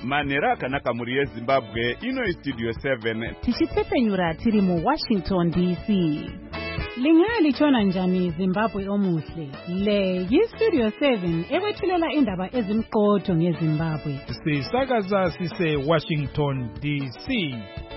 Manera akanaka muri yeZimbabwe ino Studio 7 tichitsepenyura tiri mu Washington DC. Lingalichona njani Zimbabwe omuhle. Le yi-Studio 7 ekwethulela indaba ezimqotho ngeZimbabwe. Sisakaza sise Washington DC.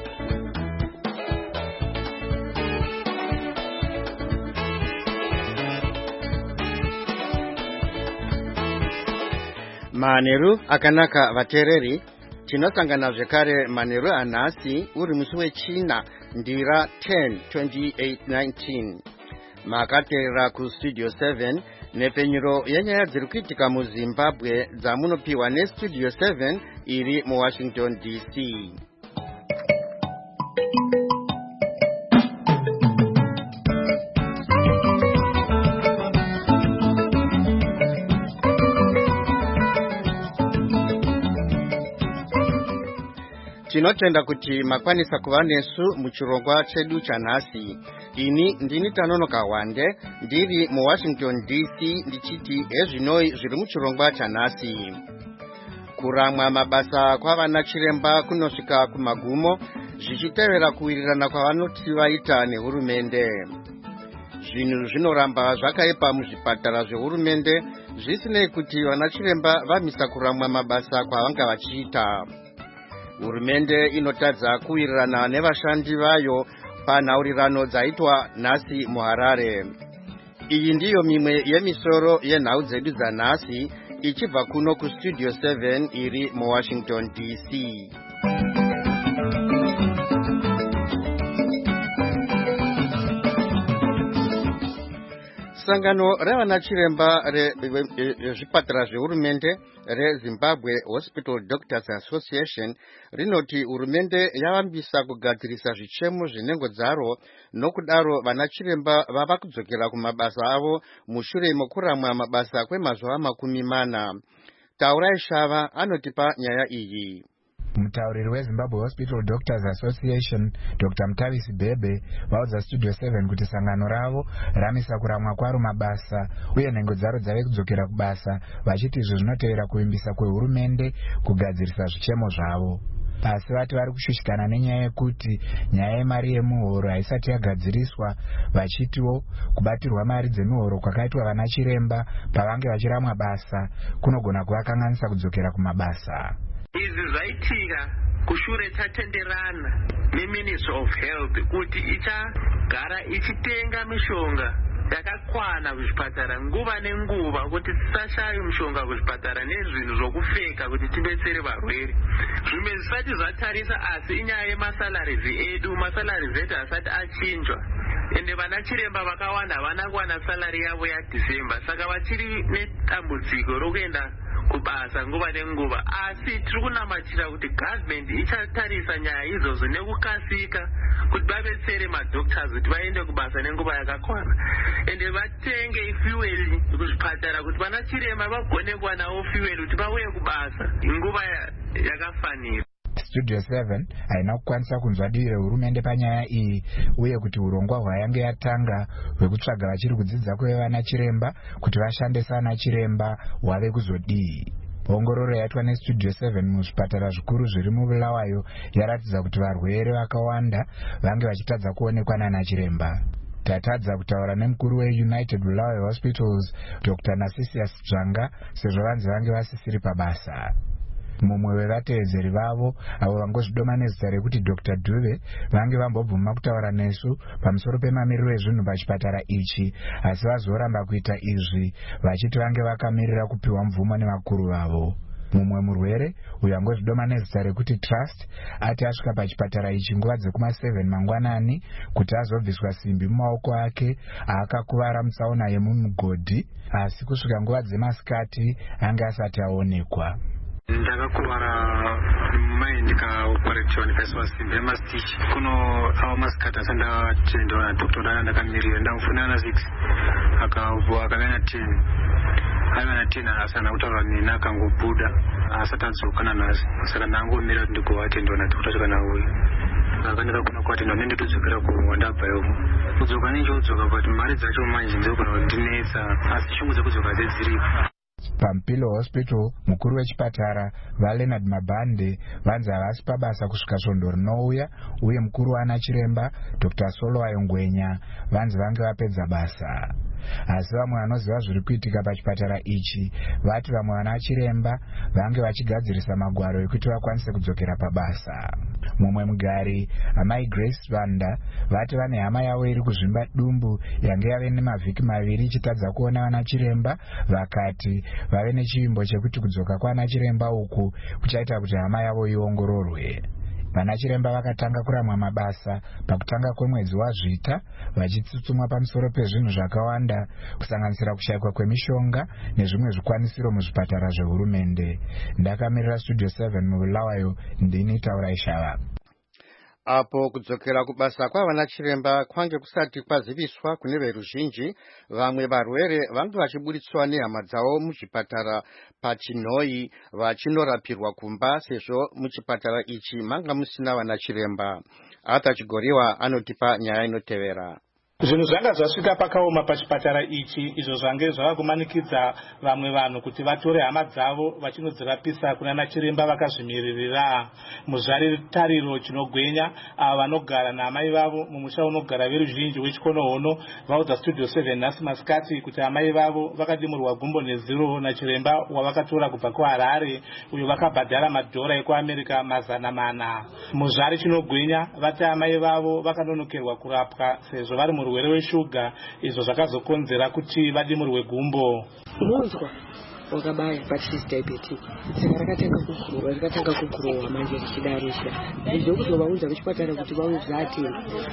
Maneru akanaka vatereri tinosangana zvekare Maneru anhasi uri musi weChina ndira 10 2819 makateerera kuStudio 7 nepfenyuro yenyaya dziri kuitika muZimbabwe dzamunopiwa neStudio 7 iri muWashington DC. Tinotenda kuti makwanisa kuva nesu muchirongwa chedu chanhasi. Ini ndini Tanonoka Wande ndiri muWashington DC ndichiti ezvinoi zviri muchirongwa chanhasi. Kuramwa mabasa kwavana chiremba kunosvika kumagumo zvichitevera kuwirirana kwavanoti vaita nehurumende. Zvinhu zvinoramba zvakaipa muzvipatara zvehurumende zvisinei kuti vana chiremba vamisa kuramwa mabasa kwavanga vachiita. Hurumende inotadza kuwirirana nevashandi vayo panhaurirano dzaitwa nhasi muHarare. Iyi ndiyo mimwe yemisoro yenhau dzedu dzanhasi ichibva kuno kuStudio 7 iri muWashington DC. Sangano revana chiremba rezvipatara zvehurumende reZimbabwe Hospital Doctors Association rinoti hurumende yavambisa kugadzirisa zvichemo zvenhengo dzaro, nokudaro vana chiremba vava kudzokera kumabasa avo mushure mokuramwa mabasa kwemazuva 40. Taurai Shava anotipa nyaya iyi. Mutauriri weZimbabwe Hospital Doctors Association Dr. Mutavisi Bebe vaudza Studio 7 kuti sangano ravo ramisa kuramwa kwaro mabasa uye nhengo dzaro dzave kudzokera kubasa, vachiti izvo zvinotevera kuvimbisa kwehurumende kugadzirisa zvichemo zvavo. Asi vati vari kushushikana nenyaya yekuti nyaya yemari yemuhoro haisati yagadziriswa, vachitiwo kubatirwa mari dzemihoro kwakaitwa vana chiremba pavange vachiramwa basa kunogona kuvakanganisa kudzokera kumabasa. Izvi zvaitika kushure tatenderana neMinistry of Health kuti ichagara ichitenga mishonga yakakwana kuzvipatara nguva nenguva kuti tisashaye mishonga kuzvipatara nezvinhu zvokupfeka kuti tibetsere varwere. Zvimwe zvisati zvatarisa asi inyaya yemasalaries edu, masalaries edu asati achinjwa. Ende vana chiremba vakawanda havana kuwana salary yavo yaDecember, saka vachiri nedambudziko rokuenda kubasa nguva nenguva. Asi tiri kunamatira kuti government ichatarisa nyaya izvozvo nekukasika kuti vabetsere madoctors kuti vaende kubasa nenguva yakakwana, ende vatenge fuel kuzvipatara kuti vana chiremba vagone kuwanawo fuel kuti vauye kubasa nguva yakafanira. Studio 7 haina kukwanisa kunzwa divi rehurumende panyaya iyi, uye kuti urongwa hwayange yatanga hwekutsvaga vachiri kudzidza kwevana chiremba kuti vashande sana chiremba hwave kuzodii. Ongororo yaitwa neStudio 7 muzvipatara zvikuru zviri muBulawayo yaratidza kuti varwere vakawanda vange vachitadza kuonekwa nana chiremba. Tatadza kutaura nemukuru weUnited Bulawayo Hospitals Dr. Narcissus Dzvanga sezvo vanzi vange vasisiri pabasa. Mumwe wevatevedzeri vavo avo vangozvidoma nezita rekuti Dr. Dube vange vambobvuma kutaura nesu pamusoro pemamiriro ezvinhu pachipatara ichi, asi vazoramba kuita izvi vachiti vange vakamirira kupiwa mvumo nevakuru vavo. Mumwe murwere uyo angozvidoma nezita rekuti Trust ati asvika pachipatara ichi nguva dzekuma7 mangwanani kuti azobviswa simbi mumaoko ake aakakuvara mutsaona yemumugodhi, asi kusvika nguva dzemasikati ange asati aonekwa. Ndakakuvara mai ndikaoperatiwa ndikaiswa simbi yemastitch kuno avo masikati asandatendewa nadhokota dana ndakamirira ndamufunira na 6 akava na 10 aiva na 10 asana kutaura nini akangobuda asati adzokana nhasi, saka ndangomirira kuti ndigovatendewa nadhokota kana uyu ndakakona kuvatendewa nenditodzokera kuwandabvayo kudzoka nechokudzoka but mari dzacho manje ndizogona kuti ndinetsa, asi shungu dzekudzoka dzedziripo. paMpilo Hospital mukuru wechipatara vaLeonard Mabhande vanzi havasi pabasa kusvika svondo rinouya, uye mukuru waanachiremba Dr. Solowayo Ngwenya vanzi vange vapedza basa. Asi vamwe vanoziva zviri kuitika pachipatara ichi vati vamwe vanachiremba vange vachigadzirisa magwaro ekuti vakwanise kudzokera pabasa. Mumwe mugari amai Grace Vanda vati vane hama yavo iri kuzvimba dumbu yange yave nemavhiki maviri ichitadza kuona vanachiremba, vakati vave nechivimbo chekuti kudzoka kwaanachiremba uku kuchaita kuti hama yavo iongororwe. Vanachiremba vakatanga kuramwa mabasa pakutanga kwemwedzi waZvita, vachitsutsumwa pamusoro pezvinhu zvakawanda kusanganisira kushayikwa kwemishonga nezvimwe zvikwanisiro muzvipatara zvehurumende. Ndakamirira Studio 7 muBulawayo, ndini Taura Ishava. Apo kudzokera kubasa kwavanachiremba kwange kusati kwaziviswa kune veruzhinji, vamwe varwere vange vachiburitswa nehama dzavo muchipatara paChinoi vachinorapirwa kumba, sezvo muchipatara ichi manga musina vanachiremba. Arthur Chigoriwa anotipa nyaya inotevera. Zvinhu zvanga zvasvika pakaoma pachipatara ichi, izvo zvange zvavakumanikidza vamwe vanhu kuti vatore hama dzavo vachinodzirapisa kuna nachiremba vakazvimiririra. Muzvaritariro Chinogwenya ava vanogara naamai vavo mumusha unogara veruzhinji wechikonohono vaudza Studio 7 nhasi masikati kuti amai vavo vakadimurwa gumbo neziro nachiremba wavakatora kubva kuHarare, uyo vakabhadhara madhora ekuAmerica 400. Muzvari Chinogwenya vati amai vavo vakanonokerwa kurapwa sezvo vari murwere weshuga, izvo zvakazokonzera kuti vadimurwe gumbo. Munzwa wakabaya but she's diabetic. Saka rakatanga kukurowa manje richidaro. Izvo kuti vaunza vechipatara kuti vauzati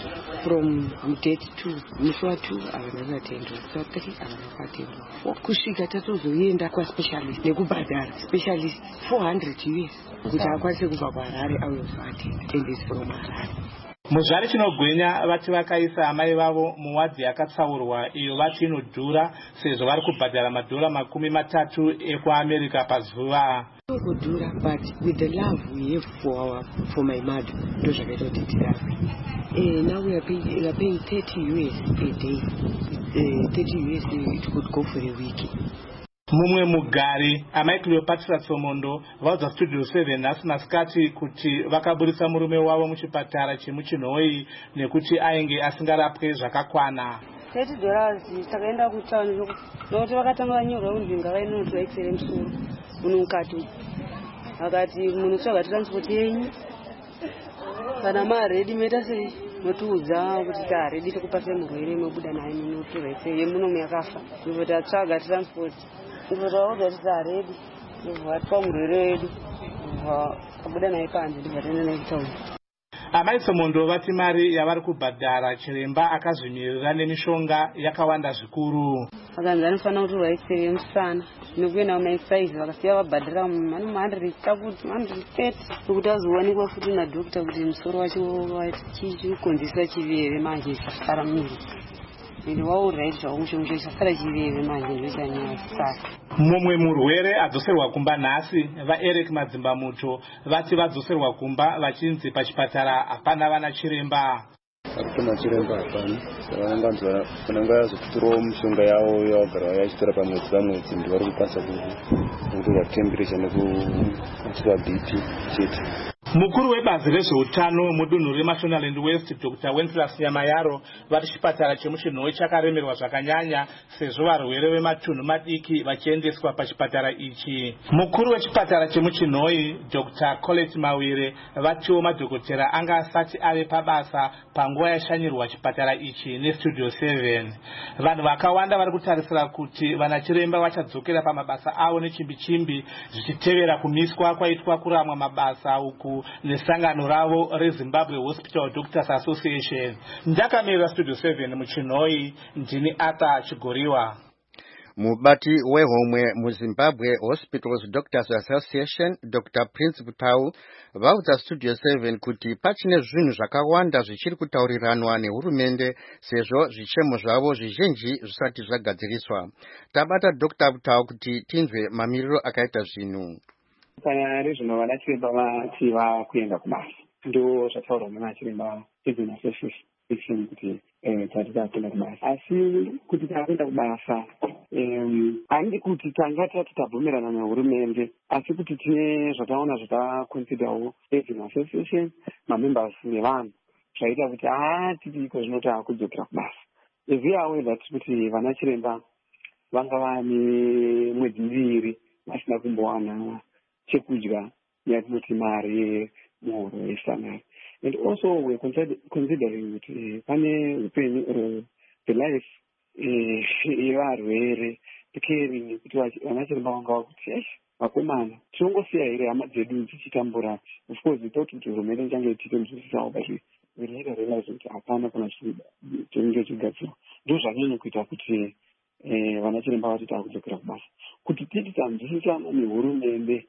from date 2 musi wa2 avana vatendwa. Saka avana vatendwa. Kusvika tatozoenda kwa specialist nekubhadhara specialist 400 US kuti akwanise kubva kuHarare auye kuzovatenda. And is from Harare. Muzvari Chinogwenya vati vakaisa amai vavo muwadhi yakatsaurwa iyo vati inodhura sezvo vari kubhadhara madhora 30 ekuAmerica pazuva. Kudhura, but with the love we have for my mother, ndozvakaita kuti tirapwe. Now we are paying 30 US a day. 30 US it could go for a week. Mumwe mugari amai Cleopatra Tsomondo vaudza Studio 7 nhasi masikati kuti vakaburisa murume wavo muchipatara chemuChinoi nekuti ainge asingarapwe zvakakwana. $30 takaenda kutaundi nokuti vakatanga vanyora unzvinga vainotora X-ray musoro munukati vakati munotsvaga transport yenyu kana maredi meta sei notiudza kuti taredi tikupasai murwere mobuda naye munotora X-ray yemunomu yakafa ndipo tatsvaga transport ndipo taudza kuti taredi ndipo vatwa murwere wedu kabuda naye panze ndipo taenda naye kutaundi. Amai Tsomondo vati mari yavari kubhadhara chiremba akazvimirira nemishonga yakawanda zvikuru. Vakanzi anofanira kutorwa X-ray yemusana nekuenda kumaexercise vakasiya vabhadhara $100 takuti $130 nokuti azowanikwa futi nadhokita kuti musoro wacho chikonzesa chiveve manje chasara muviri. Ende waurira kuti zvaumushonga chasara chiveve manje ndosanyasasa. Mumwe murwere adzoserwa kumba nhasi vaEric Madzimbamuto vati vadzoserwa kumba vachinzi pachipatara hapana vanachiremba. Hakuna chiremba hapana. Vanonganzwa vanenge vazokutorawo mishonga yavo yavagara vachitora pamwedzi ndivari kukwanisa kutora temperature nekutora BP chete. Mukuru webazi rezveutano mudunhu reMashonaland West Dr. Wenceslas Nyamayaro vati chipatara chemuChinoi chakaremerwa zvakanyanya sezvo varwere vematunhu madiki vachiendeswa pachipatara ichi. Mukuru wechipatara chemuChinoi Dr. Colette Mawire vatiwo madhokotera anga asati ave pabasa panguva yashanyirwa chipatara ichi neStudio 7. Vanhu vakawanda vari kutarisira kuti vanachiremba vachadzokera pamabasa avo nechimbi-chimbi zvichitevera kumiswa kwaitwa kuramwa mabasa uku nesangano ravo reZimbabwe Hospital Doctors Association. Ndakamirira Studio 7 muChinoi, ndini Arthur Chigoriwa. Mubati wehomwe muZimbabwe Hospitals Doctors Association Dr. Prince Butau vaudza Studio 7 kuti pachine zvinhu zvakawanda zvichiri kutauriranwa nehurumende sezvo zvichemo zvavo zvizhinji zvisati zvagadziriswa. Tabata Dr. Butau kuti tinzwe mamiriro akaita zvinhu. Panyaya rezvino vanachiremba vati vakuenda kubasa ndo zvataurwa nevanachiremba Association. kuti takuenda kubasa. Asi kuti takuenda kubasa handi kuti tanga tati tabvumirana nehurumende, asi kuti tine zvataona zvataconsiderawo as an association, mamembers nevanhu, zvaita kuti titi iko zvino takudzokera kubasa. As we are aware that kuti vana chiremba vanga vane mwedzi 2 vasina kumbowana chekudya yatinoti mari muhoro yesanari. And also we're considering kuti pane upenyu the life yevarwere, the caring, kuti vana chiremba vanga vakuti vakomana tinongosiya here hama dzedu dzichitambura. Of course we thought kuti hurumende ichange ichitonzwisisawo, but we later realized kuti hapana kana chinenge chigadzirwa. Ndo zvanyanya kuita kuti vana chiremba vati takudzokera kubasa. Kuti titi tanzwisisana nehurumende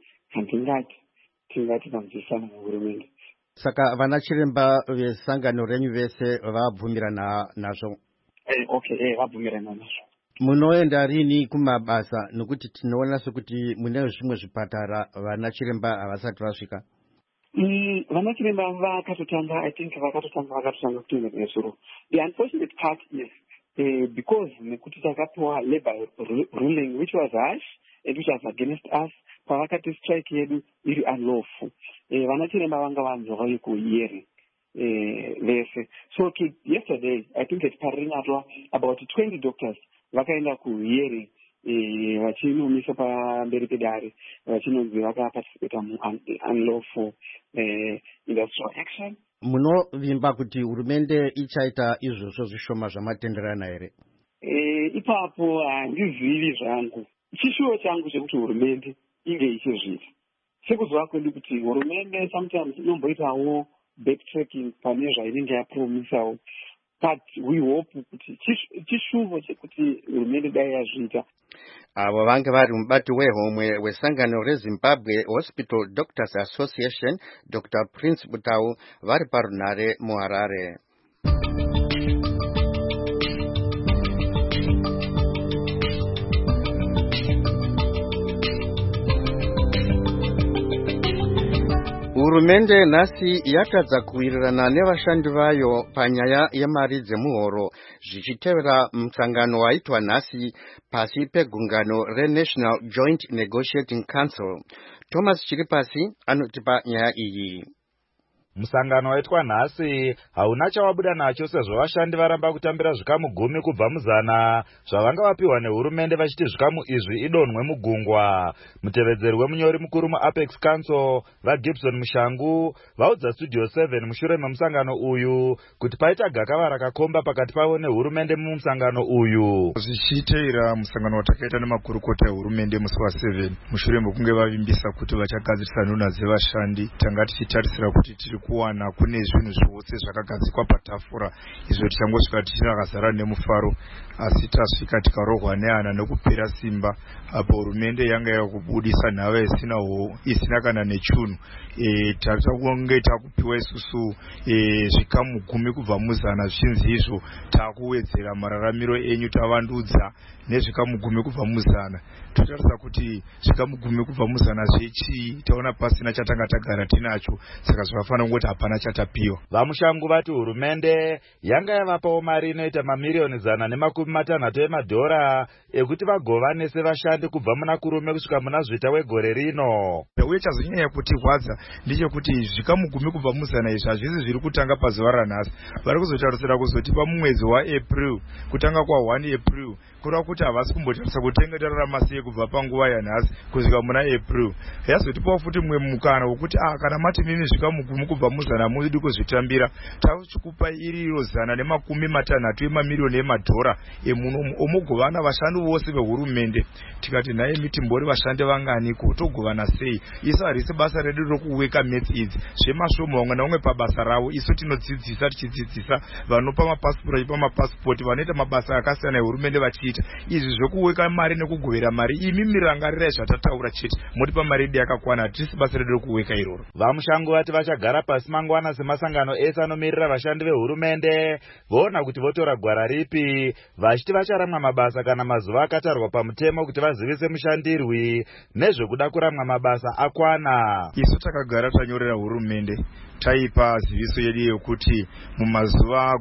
tingati tanzwisisana nehurumende. Saka vana chiremba vesangano renyu vese vabvumirana nazvo? Okay, vabvumirana nazvo. Munoenda rini kumabasa nokuti tinoona sekuti mune zvimwe zvipatara vana chiremba havasati vasvika? Vana chiremba vakatotanga kutoenda nesoro. The unfortunate part is because nekuti takapiwa labor ruling which was harsh and which was against us, pavakati strike yedu iri unlawful. Vana chiremba vanga vanzwa kuiyeri vese. So yesterday, I think at Parinatwa, about 20 doctors vakaenda kuiyeri vachinomisa pamberi pedare vachinonzi vakaparticipata unlawful industrial action. Munovimba kuti hurumende ichaita izvozvo zvishoma zvamatenderana here? Ipapo handizivi zvangu. Chishuwo changu chekuti hurumende inge ichizviita. Sekuzwa kwedu kuti hurumende sometimes inomboitawo backtracking pane zvainenge yapromisawo. But we hope kuti chishuwo chekuti hurumende dai yazviita. Avo vange vari mubati wehomwe wesangano reZimbabwe Hospital Doctors Association, Dr. Prince Butau, vari parunare muHarare. Hurumende nhasi yatadza kuwirirana nevashandi vayo panyaya yemari dzemuhoro zvichitevera musangano waitwa nhasi pasi pegungano reNational Joint Negotiating Council. Thomas Chiripasi anotipa nyaya iyi. Musangano waitwa nhasi hauna chawabuda nacho sezvo vashandi varamba kutambira zvikamu 10 kubva muzana zvavanga vapiwa nehurumende vachiti zvikamu izvi idonhwe mugungwa. Mutevedzeri wemunyori mukuru muApex Council vaGibson Mushangu vaudza Studio 7 mushure memusangano uyu kuti paita gakava rakakomba pakati pavo nehurumende mumusangano uyu. Zvichiteera musangano watakaita nemakurukota ehurumende musi wa7 mushure mekunge vavimbisa kuti vachagadzirisa nhunha dzevashandi, tanga tichitarisira kuti tiri kuwana kune zvinhu zvose zvakagadzikwa patafura izvo tichangosvika tichirakazara nemufaro, asi tasvika tikarohwa nehana nekupera simba apo hurumende yanga yakubudisa nhava isina kana nechunhu. Takunge takupiwa isusu zvikamu 10 kubva muzana, zvichinzi izvo takuwedzera mararamiro enyu, tavandudza nezvikamu 10 kubva muzana. Totarisa kuti zvikamu 10 kubva muzana zvechi taona pasina chatanga tagara tinacho, saka zvakafanira kuti hapana chatapiwa. Vamushangu vati hurumende yanga yavapawo mari inoita mamiliyoni 160 emadhora ekuti vagovanese vashandi kubva muna kurume kusvika muna zvita wegore rino. Uye chazonyanya kutirwadza ndechekuti zvikamu 10 kubva muzana izvi hazvisi zviri kutanga pazuva ranhasi. Vari kuzotarisira kuzotipa mumwedzi waApril, kutanga kwa1 April, kureva kuti havasi kumbotarisa kutenga tararama sei kubva panguva yanhasi kusvika muna April. Yazotipawo futi mumwe mukana wokuti kana mati mimi zvikamu 10 kubva muzana hamudi kuzvitambira, tachikupai iriro 160 emamiliyoni emadhora emunomu omugovana vashandi vose vehurumende. Tikati naye mitimbori vashandi vanganiko, togovana sei? Isu harisi basa redu rokuweka maths idzi zvemashomo, vamwe naumwe pabasa ravo. Isu tinodzidzisa, tichidzidzisa vanopa mapasipoti, vanoita mabasa akasiyana ehurumende vachiita. kuita izvi zvokuweka mari nekugovera mari imi mirangarirai zvatataura chete motipa mari yakakwana hatisi basa redu kuweka iroro. Vamushango vati vachagara pasi mangwana semasangano ese anomirira vashandi vehurumende voona kuti votora gwara ripi, vachiti vacharamwa mabasa kana mazuva akatarwa pamutemo kuti vazivise mushandirwi nezvekuda kuramwa mabasa akwana. Isu takagara tanyorera hurumende taipa ziviso yedu yekuti mumazuva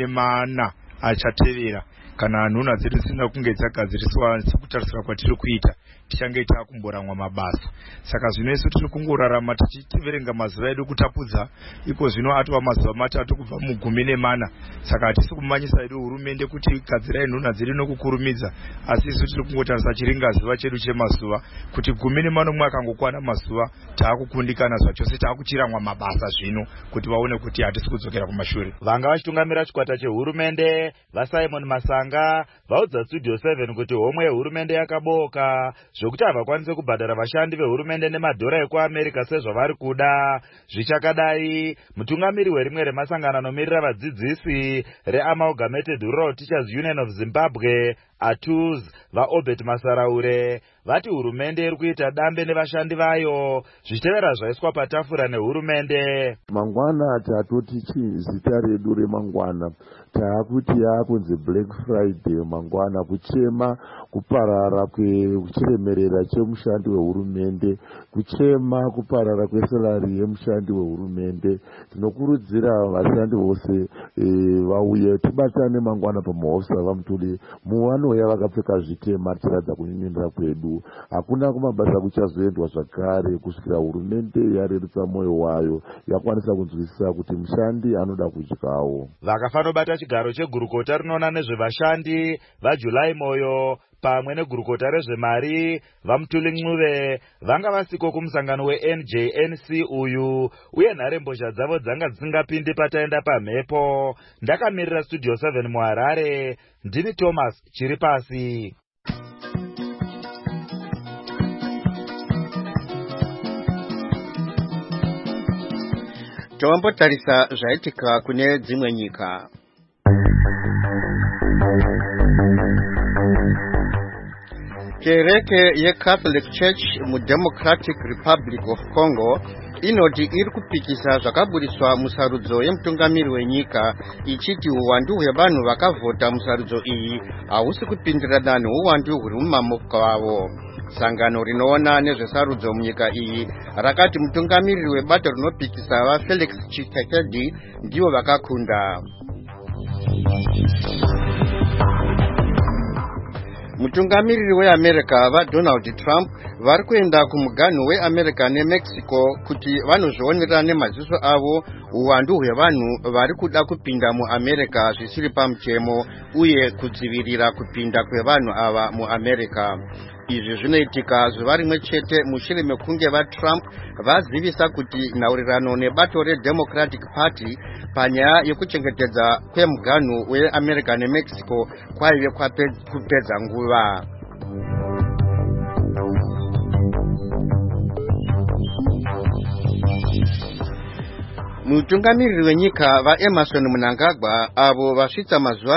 14 achatevera kana nhuna dzedu dzisina kunge dzagadziriswa sekutarisira kwatiri kuita tichange takumboramwa mabasa. Saka zvino isu tiri kungorarama tichiteverenga mazuva edu kutapudza iko zvino atova mazuva 3 kubva mu14. Saka hatisi kumanyisa edu hurumende kuti gadzirai nhuna dzedu nokukurumidza, asi isu tiri kungotarisa chiringa zuva chedu chemazuva kuti 14 mwaka angokwana mazuva taakukundikana zvachose taakuchiramwa mabasa zvino kuti vaone kuti hatisi kudzokera kumashure. Vanga vachitungamira chikwata chehurumende vaSimon Masanga vaudza Studio 7 kuti homwe yehurumende yakaboka zvokuti havakwanise kubhadhara vashandi vehurumende nemadhora ekuAmerica sezvavari kuda. Zvichakadai, mutungamiri werimwe remasangano anomirira vadzidzisi reAmalgamated Rural Teachers Union of Zimbabwe ATUZ vaObert Masaraure vati hurumende iri kuita dambe nevashandi vayo zvichitevera zvaiswa patafura nehurumende. Mangwana tatoti zita redu remangwana taakuti yaakunzi Black Friday mangwana, kuchema kuparara kuchiremerera chemushandi wehurumende, kuchema kuparara kwesalari yemushandi wehurumende. Tinokurudzira vashandi vose vauye tibatane mangwana pamahofisi avaMutuli muvanouya vakapfeka zvitema tichiratidza kunyinyirira kwedu. Hakuna kumabasa kuchazoendwa zvakare kusvikira hurumende yarerutsa mwoyo wayo yakwanisa kunzwisisa kuti mushandi anoda kudyawo. Vakafanobata chigaro chegurukota rinoona nezvevashandi vaJulai Moyo pamwe negurukota rezvemari vaMutuli Ncube vanga vasiko kumusangano weNJNC uyu, uye nharembozha dzavo dzanga dzisingapindi pataenda pamhepo. Ndakamirira Studio 7 muHarare, ndini Thomas Chiripasi. Tombotarisa zvaitika kune dzimwe nyika. Kereke yeCatholic Church muDemocratic Republic of Congo inoti iri kupikisa zvakaburiswa musarudzo yemutungamiri wenyika ichiti uwandu hwevanhu vakavhota musarudzo iyi hausi kupindirana neuwandu huri mumamoko avo. Sangano rinoona nezvesarudzo munyika iyi rakati mutungamiriri webato rinopikisa vaFelix Tshisekedi ndivo vakakunda. Mutungamiriri weAmerica vaDonald Trump vari kuenda kumuganhu weAmerica neMexico kuti vanozvionera nemaziso avo uwandu hwevanhu vari kuda kupinda muAmerica zvisiri pamutemo uye kudzivirira kupinda kwevanhu ava muAmerica. Izvi zvinoitika zuva rimwe chete mushure mekunge vaTrump vazivisa kuti nhaurirano nebato reDemocratic Party panyaya yekuchengetedza kwemuganhu weAmerica neMexico kwaive kupedza nguva. Mutungamiriri wenyika vaEmerson Mnangagwa avo vasvitsa mazuva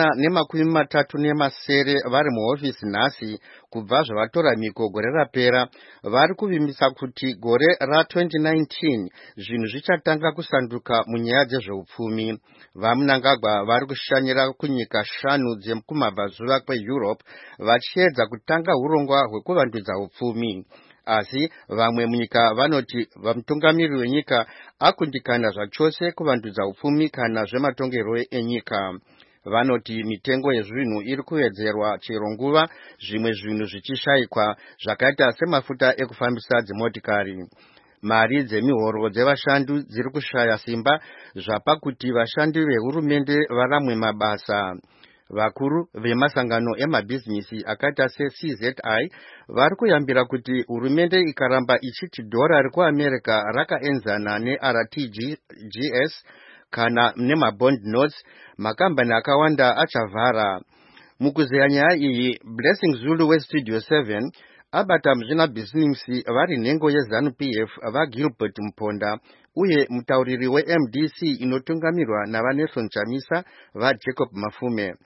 137 vari muhofisi nhasi kubva zvavatora miko gore rapera vari kuvimbisa kuti gore ra2019 zvinhu zvichatanga kusanduka munyaya dzezveupfumi. VaMnangagwa vari kushanyira kunyika 5 dzekumabvazuva kweEurope vachiedza kutanga urongwa hwekuvandudza upfumi. Asi vamwe munyika vanoti vamutungamiriri wenyika akundikana zvachose kuvandudza upfumi kana zvematongero enyika. Vanoti mitengo yezvinhu iri kuwedzerwa chero nguva zvimwe zvinhu zvichishayikwa zvakaita semafuta ekufambisa dzimotikari. Mari dzemihoro dzevashandi dziri kushaya simba zvapakuti vashandi vehurumende varamwe mabasa. Vakuru vemasangano emabhizinisi akaita seCZI vari kuyambira kuti hurumende ikaramba ichiti dhora rekuAmerica rakaenzana neRTGS kana nemabond notes, makambani akawanda achavhara. Mukuzeya nyaya iyi, Blessing Zulu weStudio 7 abata muzvinabhizinisi vari nhengo yeZANU-PF vaGilbert Mponda uye mutauriri weMDC inotungamirwa navaNelson Chamisa vaJacob Mafume.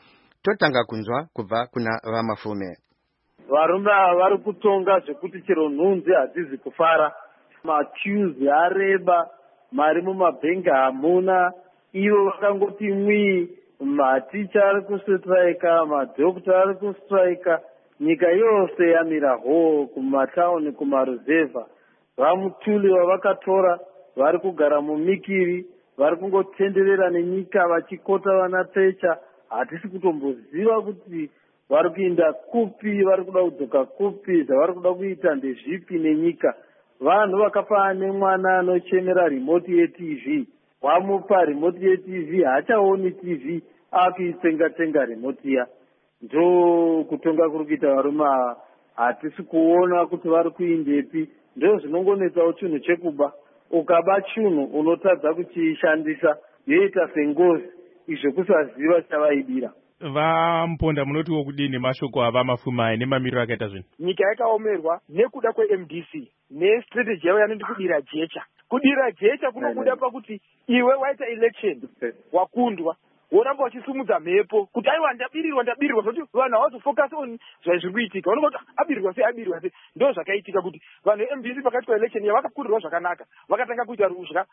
totanga kunzwa kubva kuna Vamafume. Varume vari kutonga zvekuti chero nhunzi hadzizi kufara. Maqueues areba, mari mumabhengi hamuna, ivo vakangoti mwii, maticha ari kustrika, madhokota ari kustrika, nyika yose yamira hoo kumatauni kumaruzevha. Vamutuli vavakatora vari kugara mumikiri, vari kungotenderera nenyika vachikota vana pecha. Hatisi kutomboziva kuti vari kuinda kupi, vari kuda kudzoka kupi, zvavari kuda kuita ndezvipi nenyika. Vanhu vakafa nemwana anochemera remote yeTV, wamupa remote yeTV, haachaoni TV, akuitsenga remote ya. Ndo kutonga kuri kuita varume ava. Hatisi kuona kuti vari kuindepi. Ndo zvinongonetsawo chinhu chekuba. Ukaba chinhu unotadza kuchishandisa, yoita sengozi, izvo kusaziva chavaidira. Vamponda munotiwo kudini mashoko aVamafume nemamiriro akaita zvinhu? Nyika yakaomerwa nekuda kweMDC nestrategy yavo yanoti kudira jecha. Kudira jecha kunobuda pakuti iwe waita election wakundwa woramba wachisumudza mhepo kuti aiwa ndabirirwa zoti vanhu havazofocus on zvaizviri kuitika. Vanoti abirirwa sei. Ndo zvakaitika kuti vanhu veMDC pakati paelection yavakakurirwa zvakanaka vakatanga kuita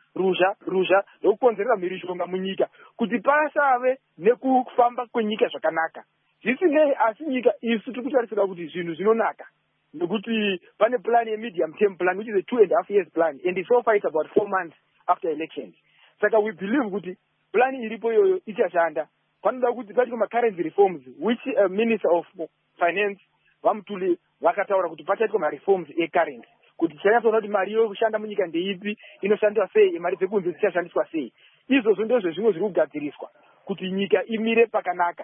ruzha ndokukonzerera mhirishonga munyika kuti pasave nekufamba kwenyika zvakanaka. Zvisinei asi nyika isu tiri kutarisira kuti zvinhu zvinonaka nekuti pane plan yemedium term plan which is a 2.5 years plan and it's so fight about 4 months after elections. Saka we believe kuti plan iripo yoyo ichashanda. Panoda kuti patiko currency reforms which Minister of Finance Vamutuli vakataura kuti pachatiko reforms currency kuti chanyatsoona kuti mari yokushanda munyika ndeipi, inoshandiswa sei, mari dzekunze dzichashandiswa sei. Izvozvo ndozvo zvimwe zviri kugadziriswa kuti nyika imire pakanaka.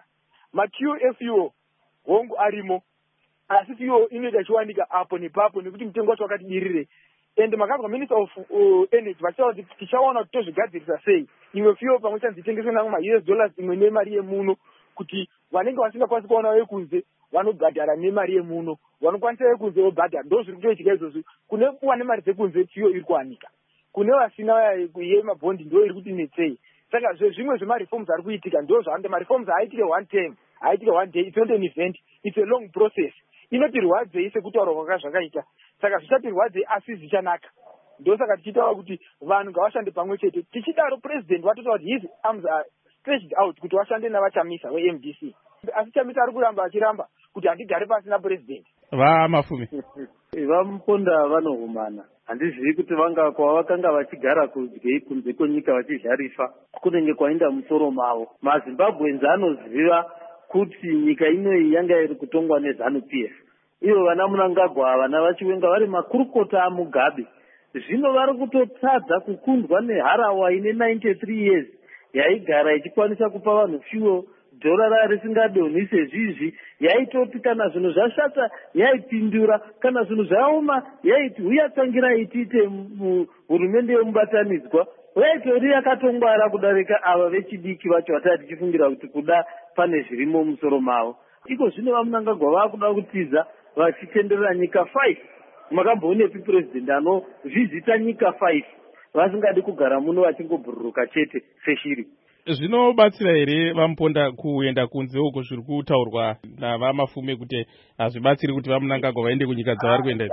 MaQFUO hongu arimo, asi fuel inoita ichiwanika apo nepapo nekuti mutengo wacho wakati dirire. And makanzwa Minister of Energy vachitaura kuti tichaona kuti tozvigadzirisa sei imwe fuel pamwe chete dzitengeswa namwe ma$US imwe nemari yemuno kuti vanenge vasingakwanisi kuona wekunze vanobhadhara nemari yemuno, vanokwanisa wekunze vobhadhara. Ndo zviri kutoitika izvozvo. Kune kuwa nemari dzekunze fuel iri kuwanika, kune vasina yemabhondi ndo iri kuti netsei. Saka zvimwe zvemareforms ari kuitika ndo zvawanda. Mareforms haitike one time, haitike one day, it's not an event, it's a long process. Inotirwadzei sekutaura kwakazvakaita. Saka zvichatirwadzei asi zvichanaka. Ndo saka tichitaura kuti vanhu ngavashande pamwe chete. Tichidaro president watotaura kuti his arms are stretched out kuti washande navachamisa weMDC. Asi Chamisa ari kuramba achiramba kuti handigare pasina president. Vamafume Vamuponda vanohumana. Handizivi kuti vanga kwavakanga vachigara kunze kwenyika vachizharifa kunenge kwainda musoro mavo. MaZimbabweans anoziva kuti nyika inoyi yanga iri kutongwa neZANU-PF. Ivo vana Mnangagwa vana vachiwenga vari makurukota aMugabe. Zvino vari kutotadza kukundwa neHarawa ine 93 years yaigara ichikwanisa kupa vanhu fuel dhora risingadonhi sezvizvi, yaitoti kana zvinhu zvashata yaipindura, kana zvinhu zvaoma yaiti uyatsangirai tiite hurumende yemubatanidzwa. Yaitori yakatongwara kudarika ava vechidiki vacho vatati tichifungira kuti kuda pane zvirimo musoro mavo. Iko zvino vaMnangagwa vakuda kutiza vachitenderera nyika 5. Makamboonepi president anozvizita nyika 5 vasingadi kugara muno vachingobhururuka chete seshiri? Zvinobatsira here Vamuponda kuenda kunze uko zviri kutaurwa naVamafume kuti hazvibatsiri kuti vaMnangagwa vaende kunyika dzavari kuenda?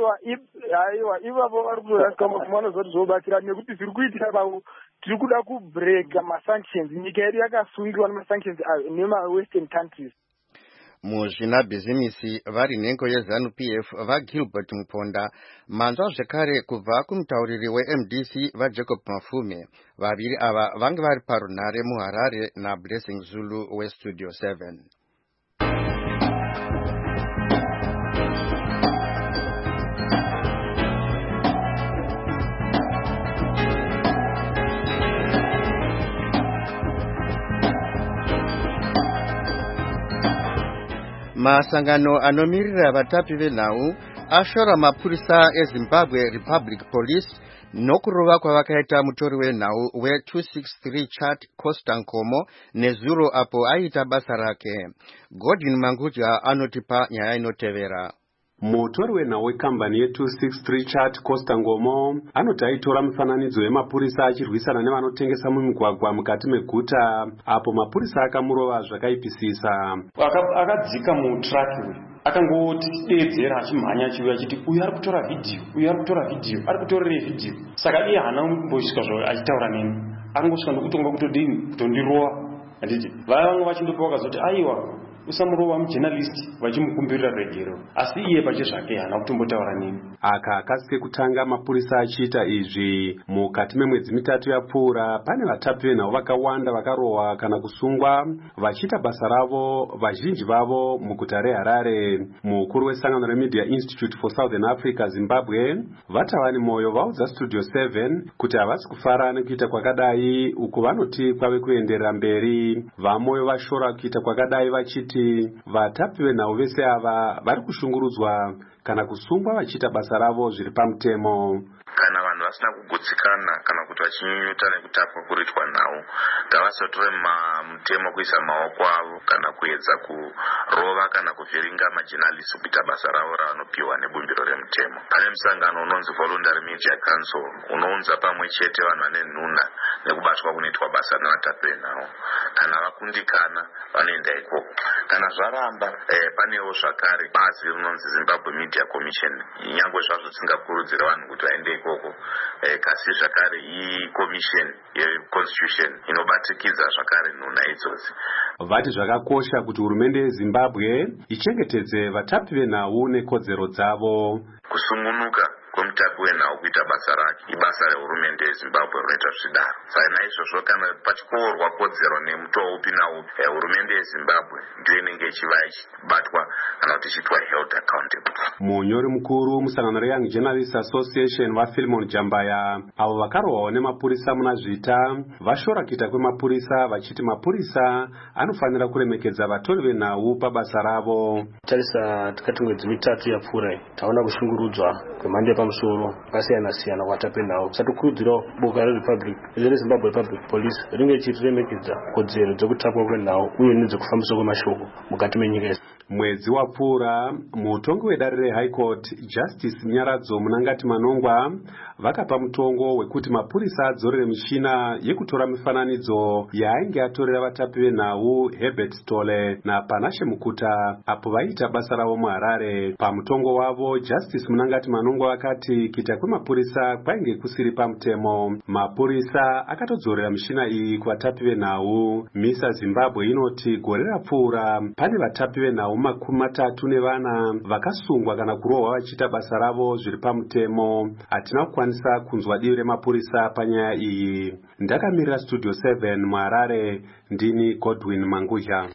Aiwa, ivavo vari kutorasika makumana zoti zvobatsira nekuti zviri kuitika pavo tiri kuda kubreka masanctions. Nyika yedu yakasungirwa nemasanctions nema-western countries. Muzvinabhizimisi vari nhengo yeZANU-PF vaGilbert Muponda, manzwa zvekare kubva kumutauriri weMDC vaJacob Mafume. Vaviri ava vange vari parunhare muHarare naBlessing Zulu weStudio 7. Masangano anomirira vatapi venhau ashora mapurisa eZimbabwe Republic Police nokurova kwavakaita mutori wenhau we263 Chat Costa Nkomo nezuro apo aita basa rake. Godwin Mangudya anotipa nyaya inotevera. mutori wenhau wekambani ye263 chat Costa Ngomo anoti aitora mifananidzo yemapurisa achirwisana nevanotengesa mumigwagwa mukati meguta apo mapurisa akamurova zvakaipisisa. Akadzika mutraki akangoti dedzera achimhanya achiuya achiti uyu ari kutora vhidhiyo ari kutorere vhidhiyo. Saka iye haana kumbosvika zvo achitaura neni, akangosvika ndokutonga kutondirova. Handiti vamwe vachindopa vakazoti aiwa usamurova mujournalist vachimukumbirira regero, asi iye pache zvake haana kutombotaura nini. Aka akasike kutanga mapurisa achiita izvi mukati memwedzi mitatu yapfuura. Pane vatapi venhau vakawanda vakarohwa kana kusungwa vachiita basa ravo, vazhinji vavo muguta reHarare. Mukuru wesangano reMedia Institute for Southern Africa Zimbabwe Vatavani Moyo vaudza Studio 7 kuti havasi kufara nekuita kwakadai, uku vanoti kwave kuenderera mberi. Vamoyo vashora kuita kwakadai vachiti vatapi venhau vese ava vari kushungurudzwa kana kusungwa vachiita basa ravo zviri pamutemo. Kana vanhu vasina kugutsikana kana kuti vachinyunyuta nekutapwa kuritwa nhau, ngavasatore mutemo kuisa maoko avo kana kuedza kurova kana kuvhiringa majournalists kuita basa ravo ravanopiwa nebumbiro remutemo. Pane musangano unonzi Voluntary Media Council unounza pamwe chete vanhu vane nhunha nekubatwa kunoitwa basa nevatapi venhau. Kana vakundikana vanoenda ikoko. Kana zvaramba panewo zvakare bazi rinonzi Zimbabwe Media Commission, nyangwe zvazvo tisingakurudzira vanhu kuti vaende ikoko, kasi zvakare commission yeconstitution inobatikidza zvakare nhunha idzozi. Vati zvakakosha kuti hurumende yeZimbabwe ichengetedze vatapi venhau nekodzero dzavo. Kusungunuka kwemutapi wenhau kuita basa rake ibasa rehurumende yeZimbabwe rinoita zvidaro. Saka naizvozvo kana pachikorwa kodzero nemutoo upi naupi, hurumende yeZimbabwe ndiyo inenge ichiva ichibatwa kana kuti ichiitwa held accountable. Munyori mukuru musangano reYoung Journalists Association vaPhilemon Jambaya avo vakarohwawo nemapurisa muna Zvita vashora kuita kwemapurisa vachiti mapurisa anofanira kuremekedza vatori venhau pabasa ravo. Tarisa tikati mwedzi mitatu yapfuura taona kushungurudzwa kwemhando yepamusoro akasiyana-siyana kwatapi venhau. Satikurudzirawo boka reRepublic Zimbabwe Republic Police ringe chiremekedza kodzero dzekutapwa kwenhau uye nedzekufambiswa kwemashoko mukati menyika yese. Mwedzi wapfuura mutongi wedare reHigh Court Justice Nyaradzo Munangati Manongwa vakapa mutongo wekuti mapurisa adzorere mishina yekutora mifananidzo yainge atorera vatapi venhau Herbert Stole naPanashe Mukuta apo vaiita basa ravo muHarare. Pamutongo wavo Justice Munangati Manongwa vakati kuita kwemapurisa kwainge kusiri pamutemo. Mapurisa akatodzorera mishina iyi kuvatapi venhau. Misa Zimbabwe inoti gore rapfuura pane vatapi venhau 34 vakasungwa kana kurohwa vachiita basa ravo zviri pamutemo. Hatina kukwanisa kunzwa divi remapurisa panyaya iyi. Ndakamirira Studio 7 muHarare, ndini Godwin Manguzha.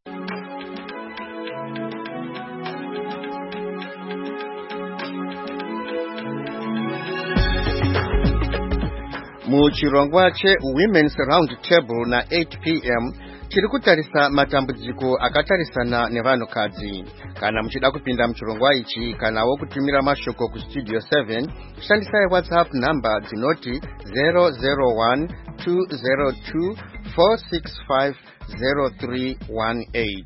Muchirongwa cheWomen's Round Table na 8 p.m. tiri kutarisa matambudziko akatarisana nevanhukadzi. Kana muchida kupinda muchirongwa ichi kanawo kutumira mashoko kuStudio 7, shandisai WhatsApp number dzinoti 001-202-465-0318.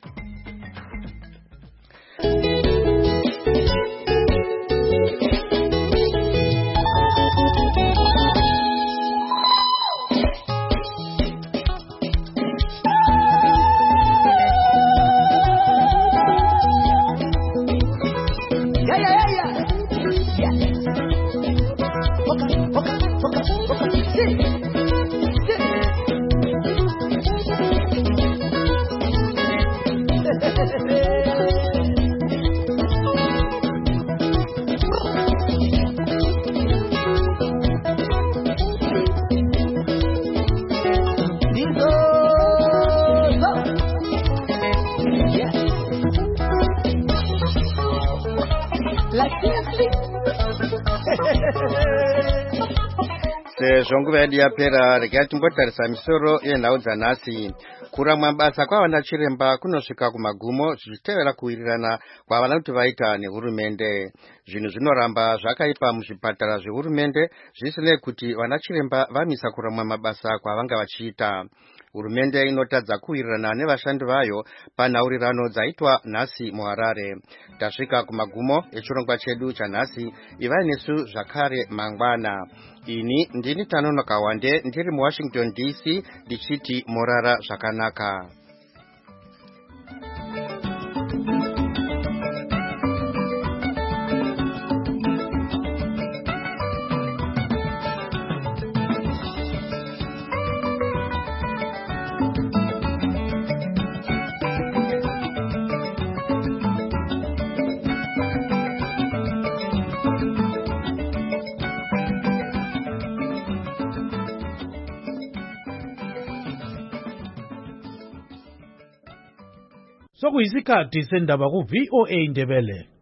Sezvonguva yedu yapera, regai timbotarisa misoro yenhau dzanhasi. Kuramwa basa kwavana chiremba kunosvika kumagumo zvichitevera kuwirirana kwavana kuti vaita nehurumende. Zvinhu zvinoramba zvakaipa muzvipatara zvehurumende zvisinei kuti vana chiremba vamisa kuramwa mabasa kwavanga vachiita. hurumende inotadza kuwirirana nevashandi vayo panhaurirano dzaitwa nhasi muHarare. Tasvika kumagumo echirongwa chedu chanhasi. Ivai nesu zvakare mangwana. Ini ndini Tanono Kawande ndiri muWashington DC ndichiti morara zvakanaka. Sokuyisikhathi sendaba ku VOA Ndebele.